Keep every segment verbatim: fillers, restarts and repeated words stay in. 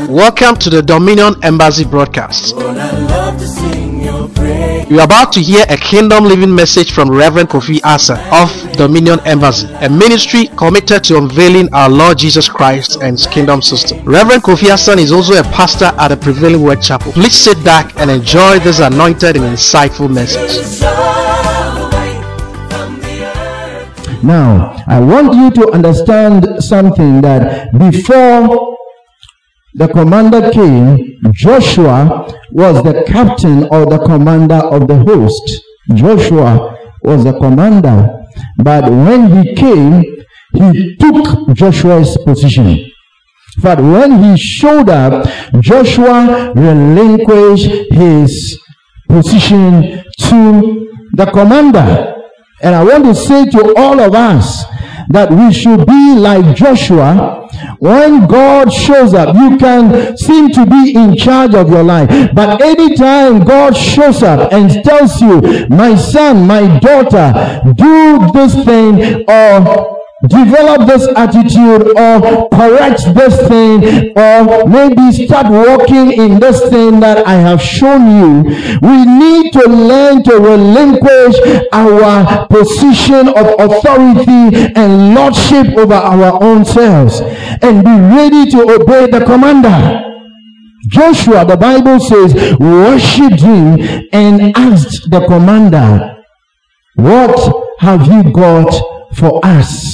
Welcome to the Dominion Embassy broadcast. You are about to hear a kingdom living message from Reverend Kofi Asa of Dominion Embassy, a ministry committed to unveiling our Lord Jesus Christ and His kingdom system. Reverend Kofi Asa is also a pastor at the Prevailing Word Chapel. Please sit back and enjoy this anointed and insightful message. Now, I want you to understand something, that before the commander came, Joshua was the captain or the commander of the host. Joshua was the commander. But when he came, he took Joshua's position. But when he showed up, Joshua relinquished his position to the commander. And I want to say to all of us that we should be like Joshua. When God shows up, you can seem to be in charge of your life, but anytime God shows up and tells you, my son, my daughter, do this thing, or develop this attitude, or correct this thing, or maybe start walking in this thing that I have shown you, we need to learn to relinquish our position of authority and lordship over our own selves and be ready to obey the commander. Joshua, the Bible says, worshipped him and asked the commander, what have you got for us?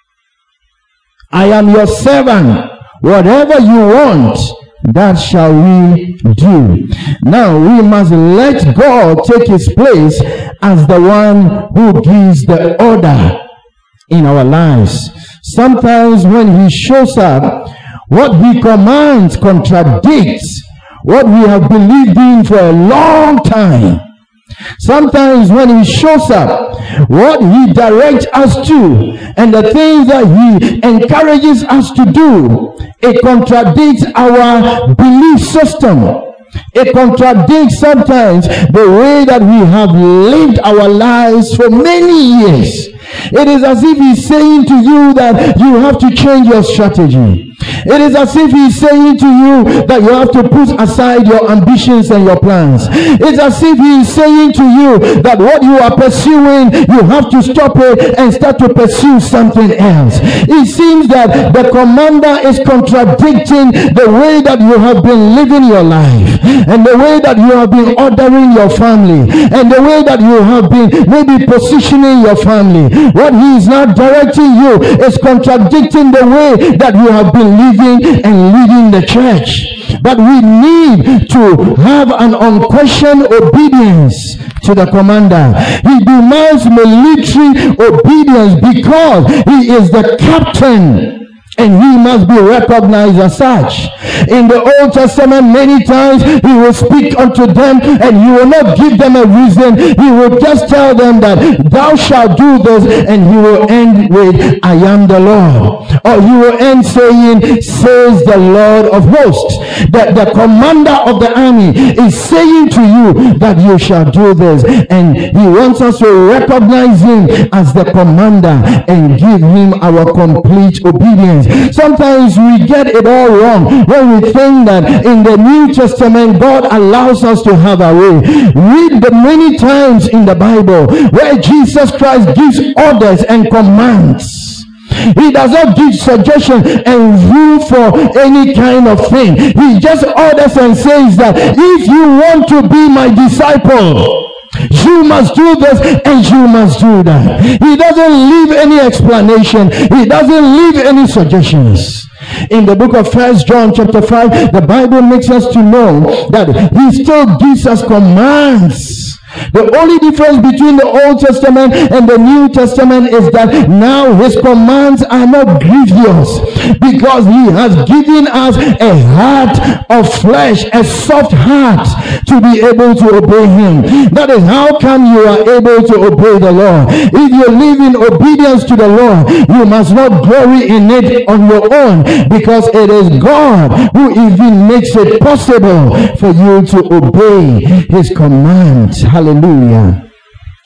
I am your servant. Whatever you want, that shall we do. Now we must let God take his place as the one who gives the order in our lives. Sometimes when he shows up, what he commands contradicts what we have believed in for a long time. Sometimes when he shows up, what he directs us to and the things that he encourages us to do, it contradicts our belief system. It contradicts sometimes the way that we have lived our lives for many years. It is as if he's saying to you that you have to change your strategy. It is as if he's saying to you that you have to put aside your ambitions and your plans. It's as if he's saying to you that what you are pursuing, you have to stop it and start to pursue something else. It seems that the commander is contradicting the way that you have been living your life, and the way that you have been ordering your family, and the way that you have been maybe positioning your family. What he is now directing you is contradicting the way that you have been living and leading the church. But we need to have an unquestioned obedience to the commander. He demands military obedience because he is the captain, and he must be recognized as such. In the Old Testament, many times he will speak unto them and he will not give them a reason. He will just tell them that thou shalt do this, and he will end with I am the Lord. Or he will end saying, says the Lord of hosts. That the commander of the army is saying to you that you shall do this, and he wants us to recognize him as the commander and give him our complete obedience. Sometimes we get it all wrong when we think that in the New Testament God allows us to have our way. Read the many times in the Bible where Jesus Christ gives orders and commands. He does not give suggestion and rule for any kind of thing. He just orders and says that if you want to be my disciple, you must do this and you must do that. He doesn't leave any explanation. He doesn't leave any suggestions. In the book of First John chapter five, the Bible makes us to know that he still gives us commands. The only difference between the Old Testament and the New Testament is that now his commands are not grievous, because he has given us a heart of flesh, a soft heart to be able to obey him. That is how come you are able to obey the Lord. If you live in obedience to the Lord, you must not glory in it on your own, because it is God who even makes it possible for you to obey his commands. Hallelujah.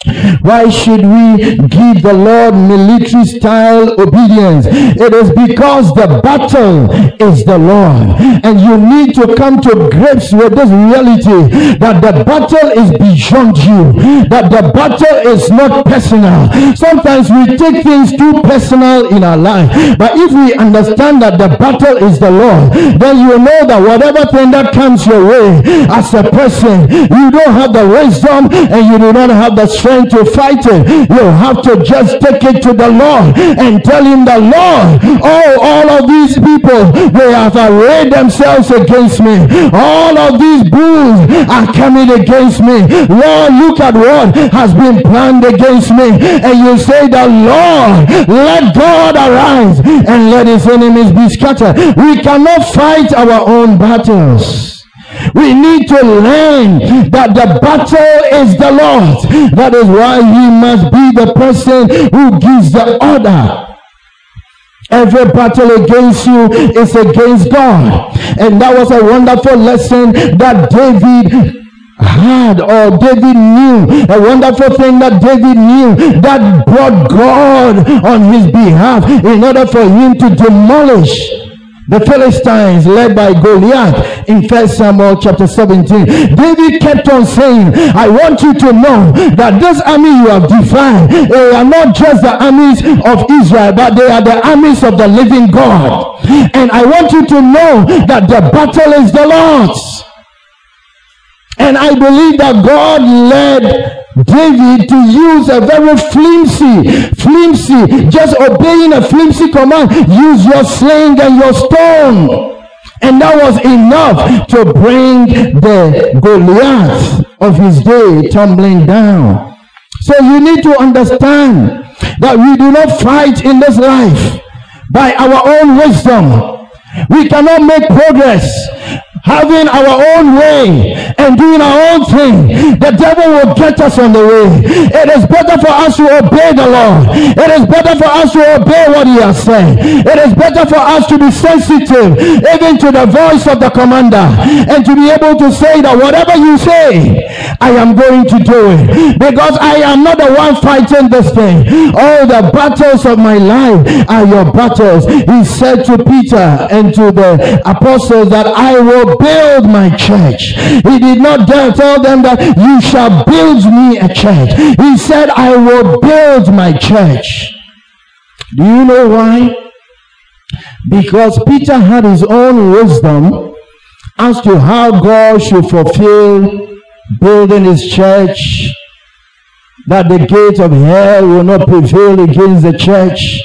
Why should we give the Lord military style obedience? It is because the battle is the Lord, and you need to come to grips with this reality that the battle is beyond you, that the battle is not personal. Sometimes we take things too personal in our life, but if we understand that the battle is the Lord, then you know that whatever thing that comes your way as a person, you don't have the wisdom and you do not have the strength to fight it. You have to just take it to the Lord and tell him the Lord, oh, all of these people, they have arrayed themselves against me. All of these bulls are coming against me. Lord, look at what has been planned against me. And you say the Lord, let God arise and let his enemies be scattered. We cannot fight our own battles. We need to learn that the battle is the Lord. That is why he must be the person who gives the order. Every battle against you is against God. And that was a wonderful lesson that David had, or David knew. A wonderful thing that David knew that brought God on his behalf in order for him to demolish the Philistines led by Goliath in First Samuel chapter seventeen. David kept on saying, I want you to know that this army you have defied, they are not just the armies of Israel, but they are the armies of the living God. And I want you to know that the battle is the Lord's. And I believe that God led David to use a very flimsy, flimsy, just obeying a flimsy command. Use your sling and your stone. And that was enough to bring the Goliath of his day tumbling down. So you need to understand that we do not fight in this life by our own wisdom. We cannot make progress having our own way and doing our own thing. The devil will get us on the way. It is better for us to obey the Lord. It is better for us to obey what he has said. It is better for us to be sensitive even to the voice of the commander, and to be able to say that whatever you say, I am going to do it, because I am not the one fighting this thing. All the battles of my life are your battles. He said to Peter and to the apostles that I will build my church. He did not dare tell them that you shall build me a church. He said, I will build my church. Do you know why? Because Peter had his own wisdom as to how God should fulfill building his church, that the gates of hell will not prevail against the church.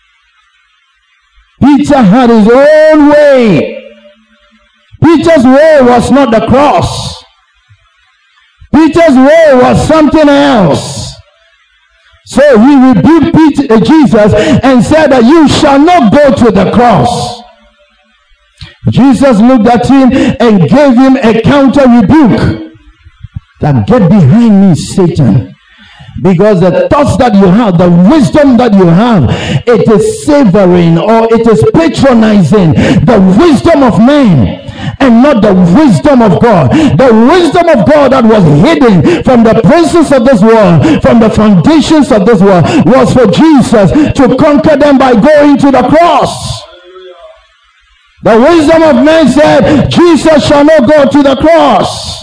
Peter had his own way. Peter's way was not the cross. Peter's way was something else. So he rebuked Peter, uh, Jesus and said that you shall not go to the cross. Jesus looked at him and gave him a counter rebuke. That get behind me, Satan. Because the thoughts that you have, the wisdom that you have, it is savoring or it is patronizing the wisdom of man and not the wisdom of God. The wisdom of God that was hidden from the princes of this world, from the foundations of this world, was for Jesus to conquer them by going to the cross. The wisdom of man said, Jesus shall not go to the cross.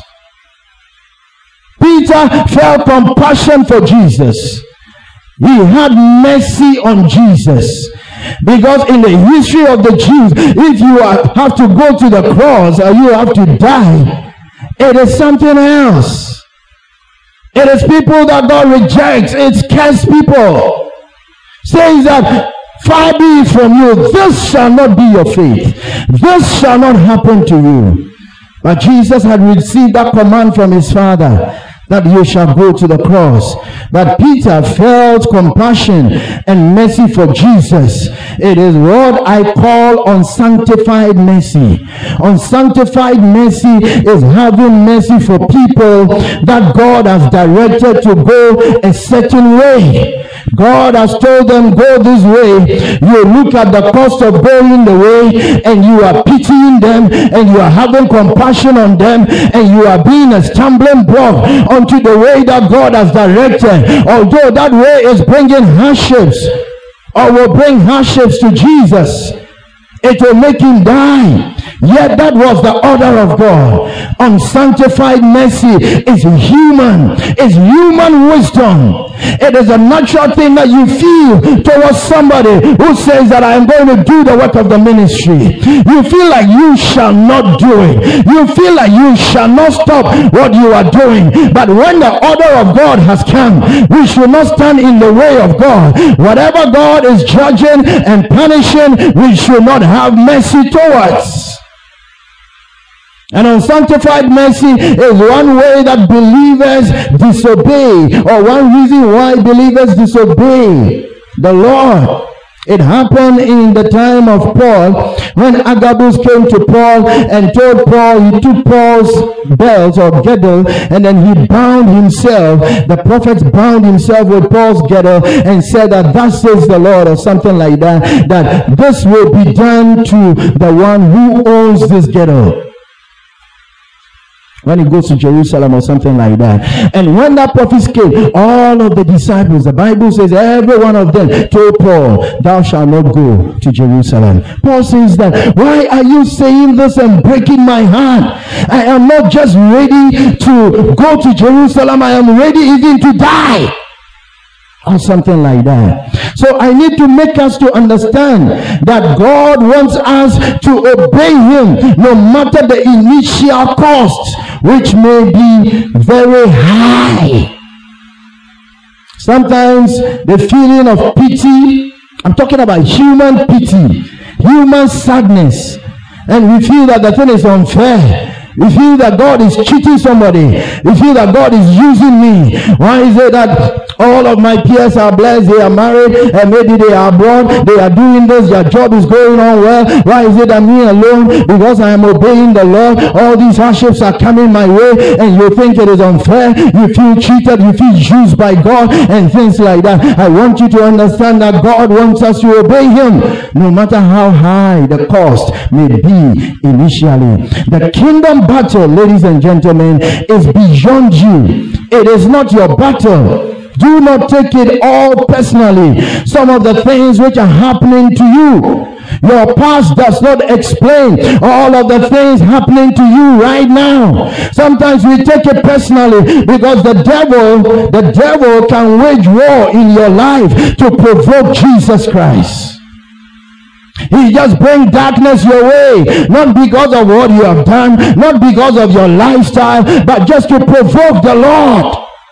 Peter felt compassion for Jesus. He had mercy on Jesus. Because in the history of the Jews, if you are, have to go to the cross or you have to die, it is something else. It is people that God rejects. It's cursed people. Says that, far be it from you, this shall not be your fate. This shall not happen to you. But Jesus had received that command from his Father, that you shall go to the cross. But Peter felt compassion and mercy for Jesus. It is what I call unsanctified mercy. Unsanctified mercy is having mercy for people that God has directed to go a certain way. God has told them, go this way. You look at the cost of going the way, and you are pitying them, and you are having compassion on them, and you are being a stumbling block unto the way that God has directed, although that way is bringing hardships, or will bring hardships to Jesus, it will make him die. Yet that was the order of God. Unsanctified mercy is human, is human wisdom. It is a natural thing that you feel towards somebody who says that I am going to do the work of the ministry. You feel like you shall not do it. You feel like you shall not stop what you are doing. But when the order of God has come, we should not stand in the way of God. Whatever God is judging and punishing, we should not have mercy towards. And unsanctified mercy is one way that believers disobey, or one reason why believers disobey the Lord. It happened in the time of Paul, when Agabus came to Paul and told Paul, he took Paul's belt or girdle, and then he bound himself. The prophet bound himself with Paul's girdle and said that thus says the Lord, or something like that, that this will be done to the one who owns this girdle when he goes to Jerusalem, or something like that. And when that prophecy came, all of the disciples, the Bible says, every one of them told Paul, thou shalt not go to Jerusalem. Paul says that, why are you saying this and breaking my heart? I am not just ready to go to Jerusalem, I am ready even to die, or something like that. So I need to make us to understand that God wants us to obey him no matter the initial cost, which may be very high. Sometimes the feeling of pity, I'm talking about human pity, human sadness, and we feel that the thing is unfair. We feel that God is cheating somebody. We feel that God is using me. Why is it that all of my peers are blessed, they are married, and maybe they are abroad, they are doing this, their job is going on well? Why is it that me alone, because I am obeying the Lord, all these hardships are coming my way, and you think it is unfair? You feel cheated, you feel used by God, and things like that. I want you to understand that God wants us to obey him, no matter how high the cost may be initially. The kingdom battle, ladies and gentlemen, is beyond you. It is not your battle. Do not take it all personally. Some of the things which are happening to you, your past does not explain all of the things happening to you right now. Sometimes we take it personally because the devil, the devil can wage war in your life to provoke Jesus Christ. He just brings darkness your way, not because of what you have done, not because of your lifestyle, but just to provoke the Lord.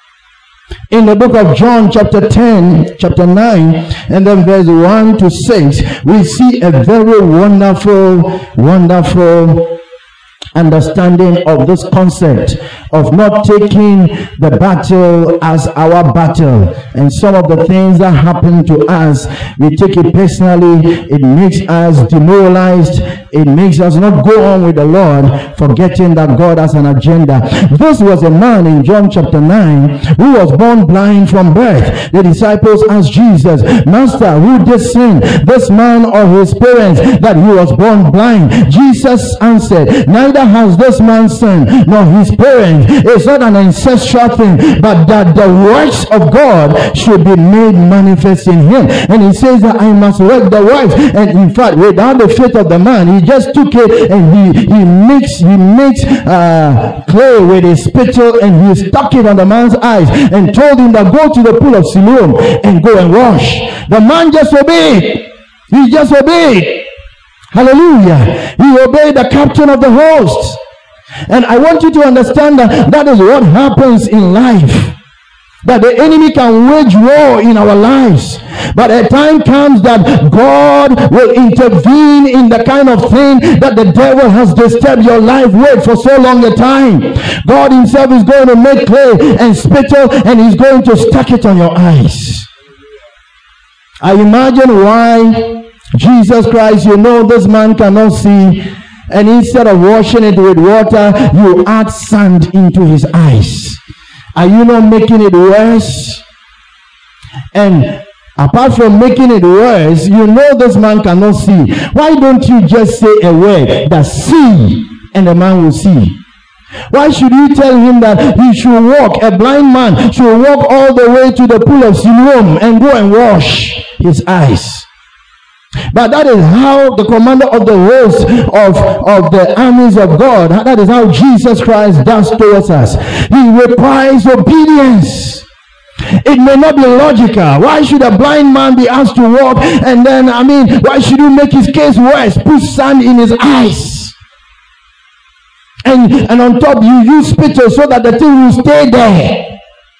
In the book of John chapter ten, chapter nine, and then verse one to six, we see a very wonderful, wonderful understanding of this concept of not taking the battle as our battle. And some of the things that happen to us, we take it personally. It makes us demoralized. It makes us not go on with the Lord, forgetting that God has an agenda. This was a man in John chapter nine who was born blind from birth. The disciples asked Jesus, Master, who did sin, this man or his parents, that he was born blind? Jesus answered, neither has this man sinned nor his parents. It's not an ancestral thing, but that the works of God should be made manifest in him. And he says that I must work the works. And in fact, without the faith of the man, he just took it and he he makes he makes uh, clay with his spittle, and he stuck it on the man's eyes and told him that go to the pool of Siloam and go and wash. The man just obeyed. He just obeyed. Hallelujah. He obeyed the captain of the host. And I want you to understand that that is what happens in life. That the enemy can wage war in our lives. But a time comes that God will intervene in the kind of thing that the devil has disturbed your life with for so long a time. God himself is going to make clay and spittle, and he's going to stack it on your eyes. I imagine why Jesus Christ, you know this man cannot see, and instead of washing it with water, you add sand into his eyes. Are you not making it worse? And apart from making it worse, you know this man cannot see. Why don't you just say a word that see, and the man will see? Why should you tell him that he should walk, a blind man should walk all the way to the pool of Siloam and go and wash his eyes? But that is how the commander of the host of, of the armies of God, that is how Jesus Christ does towards us. He requires obedience. It may not be logical. Why should a blind man be asked to walk? And then, I mean, why should you make his case worse? Put sand in his eyes. And, and on top, you use spittle so that the thing will stay there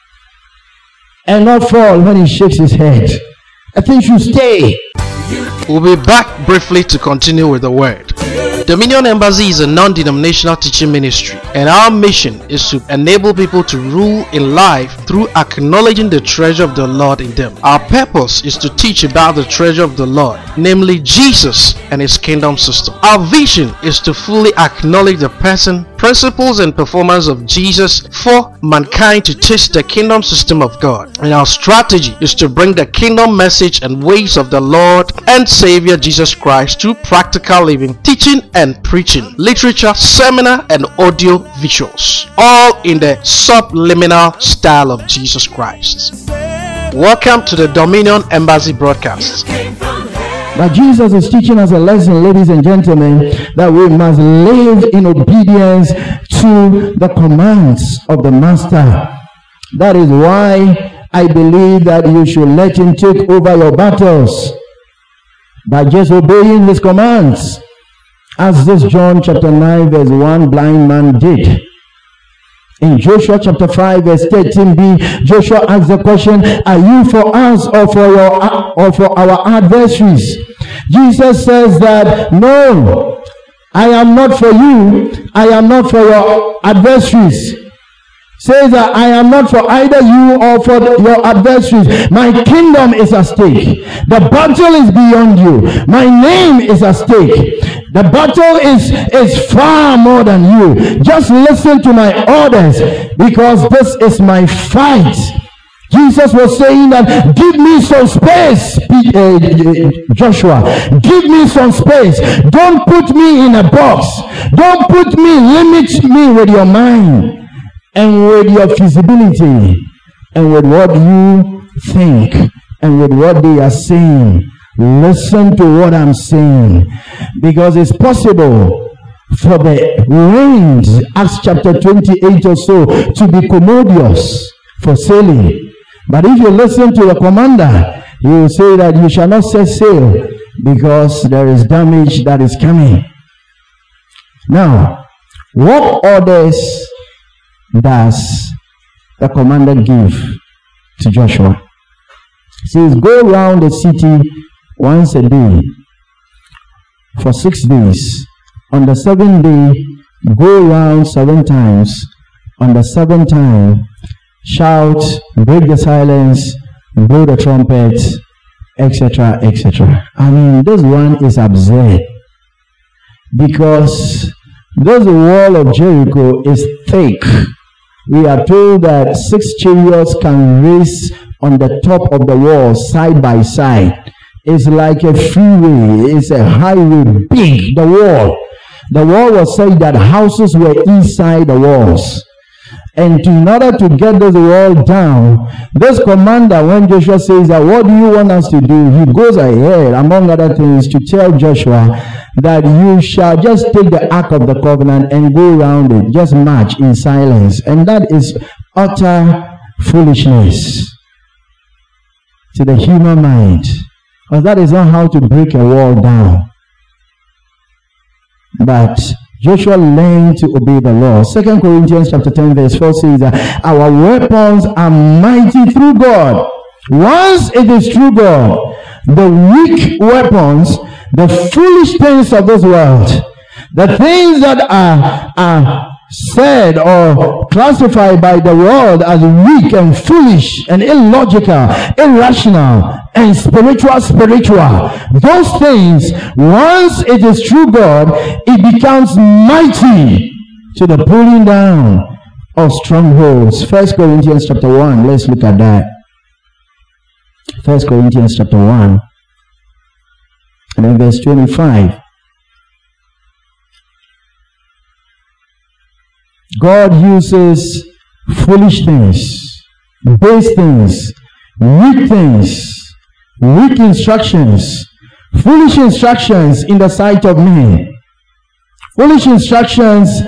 and not fall when he shakes his head. The thing should stay. We'll be back briefly to continue with the word. Dominion Embassy is a non-denominational teaching ministry, and our mission is to enable people to rule in life through acknowledging the treasure of the Lord in them. Our purpose is to teach about the treasure of the Lord, namely Jesus and his kingdom system. Our vision is to fully acknowledge the person, principles, and performance of Jesus for mankind to taste the kingdom system of God. And our strategy is to bring the kingdom message and ways of the Lord and Savior Jesus Christ to practical living, teaching and preaching, literature, seminar, and audio visuals, all in the subliminal style of Jesus Christ. Welcome to the Dominion Embassy broadcast. But Jesus is teaching us a lesson, ladies and gentlemen, that we must live in obedience to the commands of the Master. That is why I believe that you should let him take over your battles by just obeying his commands, as this John chapter nine verse one blind man did. In Joshua chapter five verse thirteen b, Joshua asked the question, are you for us or for your or for our adversaries? Jesus says that, no, I am not for you, I am not for your adversaries. Says that I am not for either you or for the, your adversaries. My kingdom is at stake. The battle is beyond you. My name is at stake. The battle is, is far more than you. Just listen to my orders, because this is my fight. Jesus was saying that, give me some space, Joshua. Give me some space. Don't put me in a box. Don't put me, limit me with your mind and with your feasibility and with what you think and with what they are saying. Listen to what I'm saying, because it's possible for the winds, Acts chapter twenty-eight or so, to be commodious for sailing. But if you listen to the commander, he will say that you shall not set sail because there is damage that is coming. Now, what orders does the commander give to Joshua? He says, go around the city once a day for six days. On the seventh day, go around seven times. On the seventh time, shout, break the silence, blow the trumpet, et cetera, et cetera. I mean, this one is absurd, because this wall of Jericho is thick. We are told that six chariots can race on the top of the wall side by side. It's like a freeway. It's a highway, big, the wall. The wall was said that houses were inside the walls. And to, in order to get this wall down, this commander, when Joshua says that, what do you want us to do? He goes ahead, among other things, to tell Joshua that you shall just take the Ark of the Covenant and go around it. Just march in silence. And that is utter foolishness to the human mind. Because that is not how to break a wall down. But Joshua learned to obey the law. Second Corinthians chapter ten verse four says that our weapons are mighty through God. Once it is through God, the weak weapons, the foolish things of this world, the things that are, are said or classified by the world as weak and foolish and illogical, irrational, and spiritual, spiritual, those things, once it is through God, it becomes mighty to the pulling down of strongholds. First Corinthians chapter one, let's look at that. First Corinthians chapter one, and then verse twenty-five. God uses foolish things, base things, weak things, weak instructions, foolish instructions in the sight of men, foolish instructions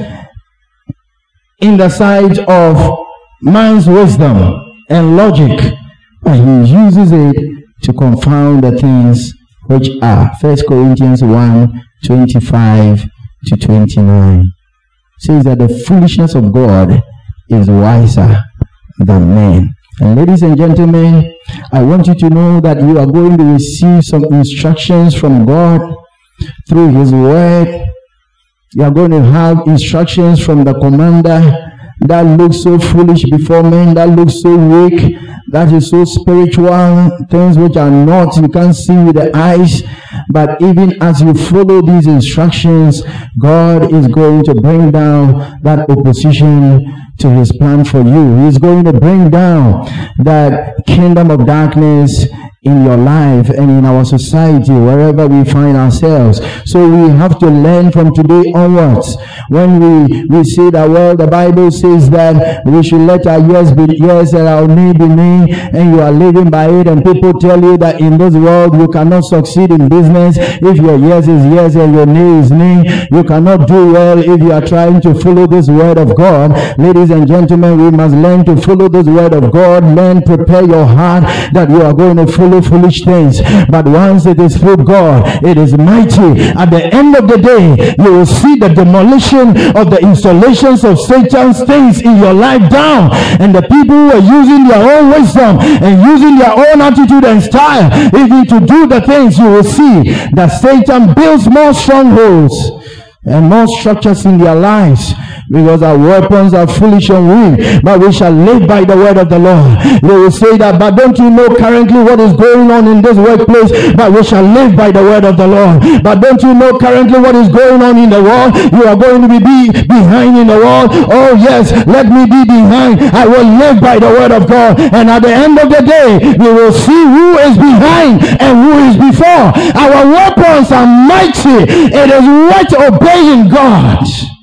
in the sight of man's wisdom and logic, and he uses it to confound the things which are. First Corinthians one, twenty-five to twenty-nine says that the foolishness of God is wiser than men. And ladies and gentlemen, I want you to know that you are going to receive some instructions from God through his word. You are going to have instructions from the commander that looks so foolish before men, that looks so weak, that is so spiritual, things which are not, you can't see with the eyes. But even as you follow these instructions, God is going to bring down that opposition to his plan for you. He's going to bring down that kingdom of darkness in your life and in our society, wherever we find ourselves. So we have to learn from today onwards. When we, we say that, well, the Bible says that we should let our yes be yes and our nay be nay, and you are living by it, and people tell you that in this world you cannot succeed in business if your yes is yes and your nay is nay. You cannot do well if you are trying to follow this word of God. Ladies and gentlemen, we must learn to follow this word of God. Learn, prepare your heart that you are going to follow foolish things, but once it is through God, it is mighty. At the end of the day, you will see the demolition of the installations of Satan's things in your life down, and the people who are using their own wisdom and using their own attitude and style even to do the things, you will see that Satan builds more strongholds and more structures in their lives, because our weapons are foolish and weak, but we shall live by the word of the Lord. They will say that, but don't you know currently what is going on in this workplace? But we shall live by the word of the Lord. But don't you know currently what is going on in the world? You are going to be, be behind in the world. Oh yes, let me be behind. I will live by the word of God. And at the end of the day, we will see who is behind and who is before. Our weapons are mighty. It is worth obeying God.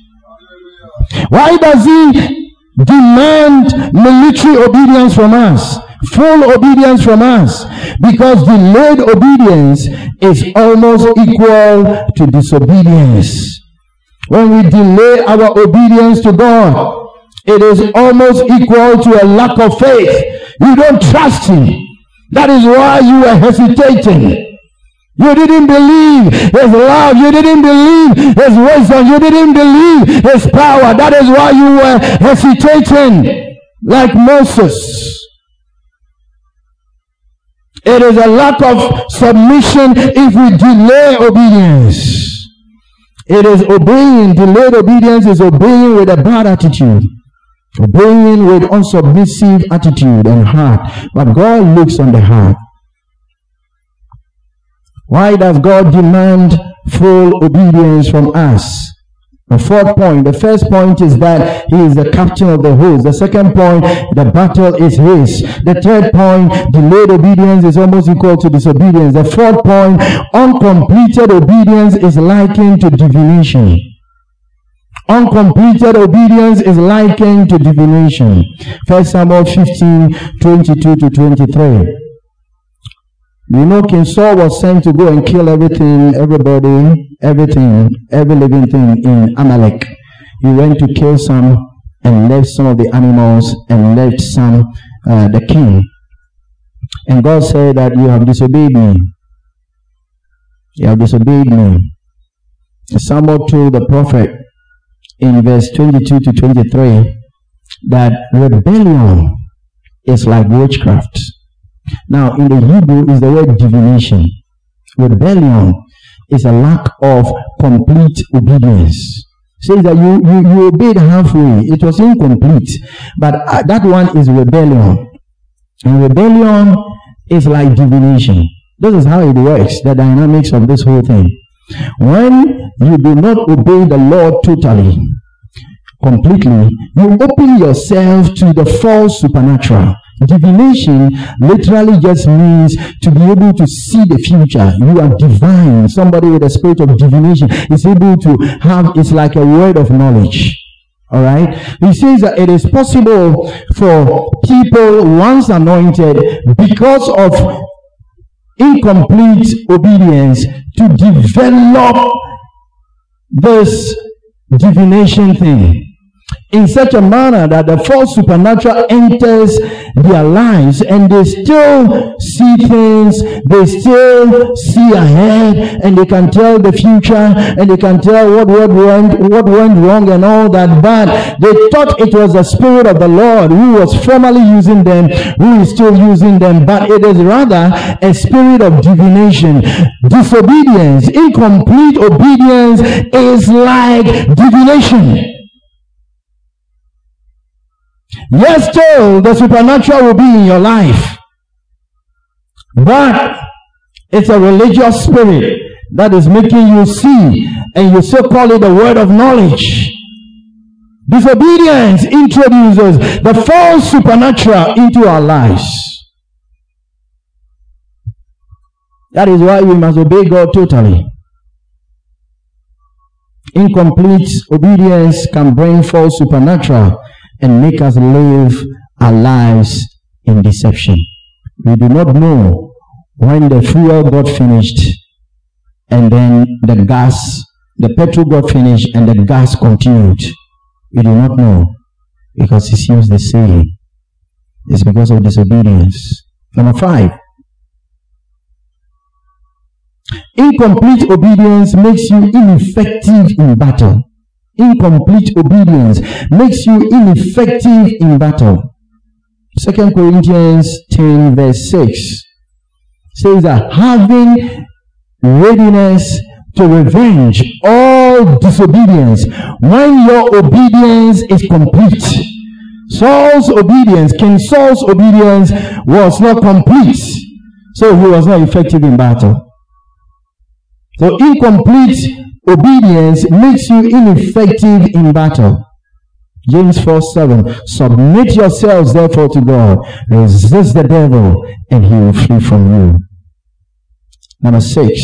Why does he demand military obedience from us? Full obedience from us? Because delayed obedience is almost equal to disobedience. When we delay our obedience to God, it is almost equal to a lack of faith. You don't trust him. That is why you are hesitating. You didn't believe his love. You didn't believe his wisdom. You didn't believe his power. That is why you were hesitating like Moses. It is a lack of submission if we delay obedience. It is obeying. Delayed obedience is obeying with a bad attitude. Obeying with unsubmissive attitude and heart. But God looks on the heart. Why does God demand full obedience from us? The fourth point. The first point is that he is the captain of the host. The second point, the battle is his. The third point, delayed obedience is almost equal to disobedience. The fourth point, uncompleted obedience is likened to divination. Uncompleted obedience is likened to divination. First Samuel fifteen, twenty-two to twenty-three. You know, King Saul was sent to go and kill everything, everybody, everything, every living thing in Amalek. He went to kill some and left some of the animals and left some, uh, the king. And God said that you have disobeyed me. You have disobeyed me. Samuel told the prophet in verse twenty-two to twenty-three that rebellion is like witchcraft. Now, in the Hebrew is the word divination. Rebellion is a lack of complete obedience. Says that you, you, you obeyed halfway. It was incomplete. But uh, that one is rebellion. And rebellion is like divination. This is how it works, the dynamics of this whole thing. When you do not obey the Lord totally, completely, you open yourself to the false supernatural. Divination literally just means to be able to see the future. You are divine. Somebody with a spirit of divination is able to have, it's like a word of knowledge. All right. He says that it is possible for people once anointed, because of incomplete obedience, to develop this divination thing in such a manner that the false supernatural enters their lives, and they still see things, they still see ahead, and they can tell the future, and they can tell what, what went what went wrong and all that. But they thought it was the Spirit of the Lord who was formerly using them, who is still using them, but it is rather a spirit of divination. Disobedience, incomplete obedience is like divination. Yes, still the supernatural will be in your life, but it's a religious spirit that is making you see, and you so call it the word of knowledge. Disobedience introduces the false supernatural into our lives. That is why we must obey God totally. Incomplete obedience can bring false supernatural and make us live our lives in deception. We do not know when the fuel got finished and then the gas, the petrol got finished and the gas continued. We do not know, because it seems the same. It's because of disobedience. Number five. Incomplete obedience makes you ineffective in battle. Incomplete obedience makes you ineffective in battle. Second Corinthians ten verse six says that having readiness to revenge all disobedience when your obedience is complete. Saul's obedience, King Saul's obedience was not complete, so he was not effective in battle. So incomplete obedience makes you ineffective in battle. James four seven. Submit yourselves therefore to God. Resist the devil and he will flee from you. Number six.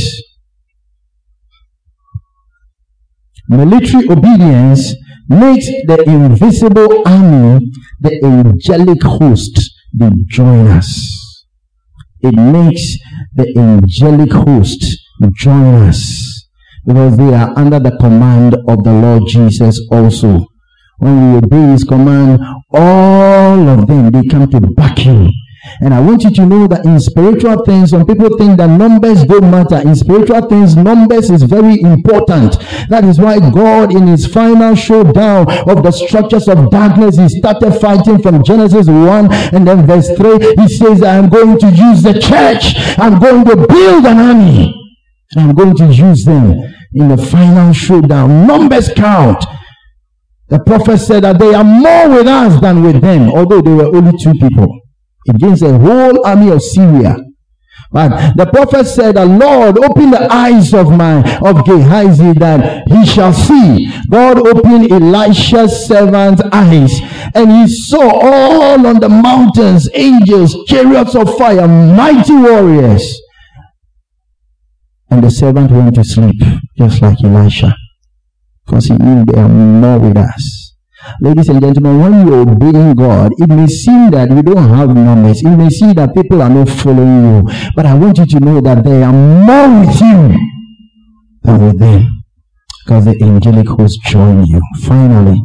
Military obedience makes the invisible army, the angelic host, they join us. It makes the angelic host join us, because they are under the command of the Lord Jesus also. When we obey his command, all of them, they come to back you. And I want you to know that in spiritual things, some people think that numbers don't matter. In spiritual things, numbers is very important. That is why God, in his final showdown of the structures of darkness, he started fighting from Genesis one, and then verse three, he says, I am going to use the church. I'm going to build an army. And I'm going to use them in the final showdown. Numbers count. The prophet said that they are more with us than with them, although they were only two people against a whole army of Syria. But the prophet said, the Lord, open the eyes of my of Gehazi that he shall see. God opened Elisha's servant's eyes, and he saw all on the mountains angels, chariots of fire, mighty warriors. And the servant went to sleep, just like Elisha, because he knew they are more with us. Ladies and gentlemen, when you are obeying God, it may seem that we don't have numbers. It may seem that people are not following you. But I want you to know that they are more with you than with them, because the angelic host join you. Finally,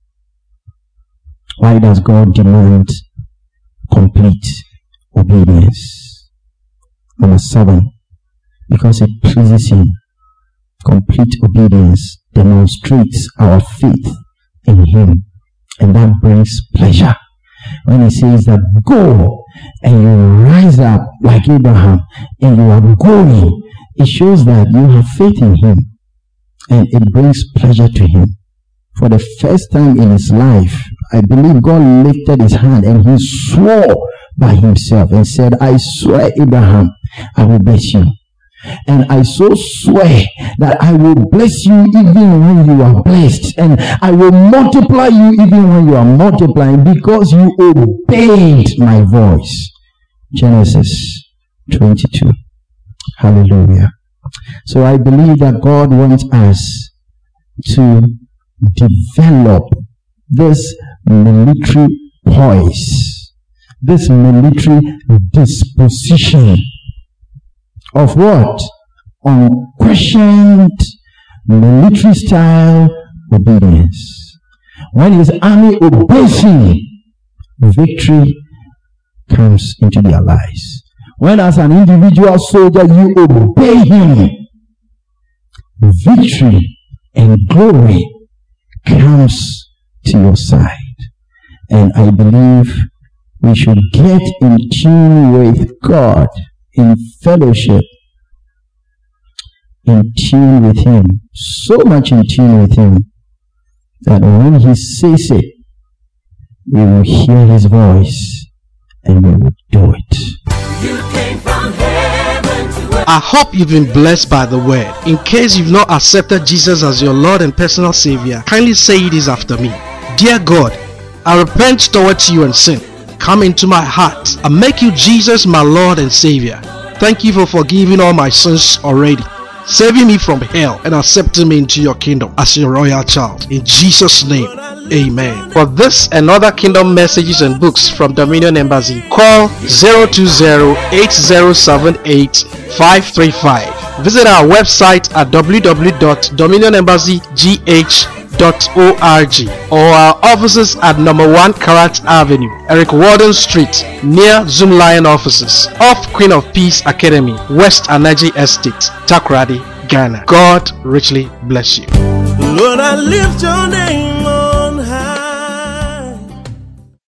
why does God demand complete obedience? Number seven. Because it pleases him. Complete obedience demonstrates our faith in him, and that brings pleasure. When he says that go and you rise up like Abraham and you are going, it shows that you have faith in him, and it brings pleasure to him. For the first time in his life, I believe God lifted his hand and he swore by himself and said, I swear, Abraham, I will bless you. And I so swear that I will bless you even when you are blessed, and I will multiply you even when you are multiplying, because you obeyed my voice. Genesis twenty-two. Hallelujah. So I believe that God wants us to develop this military poise, this military disposition of what? Unquestioned military style obedience. When his army obeys him, victory comes into their lives. When as an individual soldier you obey him, victory and glory comes to your side. And I believe we should get in tune with God, in fellowship, in tune with him, so much in tune with him, that when he says it, we will hear his voice and we will do it. You came from heaven to earth. I hope you've been blessed by the word. In case you've not accepted Jesus as your Lord and personal Savior, kindly say this after me. Dear God, I repent towards you and sin. Come into my heart and make you Jesus my Lord and Savior. Thank you for forgiving all my sins already, saving me from hell and accepting me into your kingdom as your royal child. In Jesus' name, amen. For this and other kingdom messages and books from Dominion Embassy, call zero two zero, eight zero seven eight, five three five. Visit our website at w w w dot dominion embassy g h dot org or our offices at number one Karat Avenue, Eric Warden Street, near Zoom Lion offices, off Queen of Peace Academy, West Anaji Estate, Takoradi, Ghana. God richly bless you. Lord, I lift your name.